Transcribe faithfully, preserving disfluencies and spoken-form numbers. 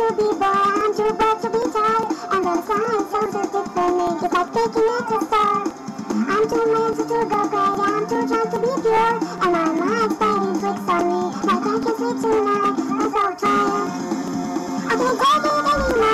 to be boy, I'm too broke to be tired. And the signs sound so good for me, just like picking at a star. I'm too lazy to go crazy, I'm too drunk to be pure. And my mind's playing tricks on me, like I can sleep tonight, I'm so tired. I can't take it anymore.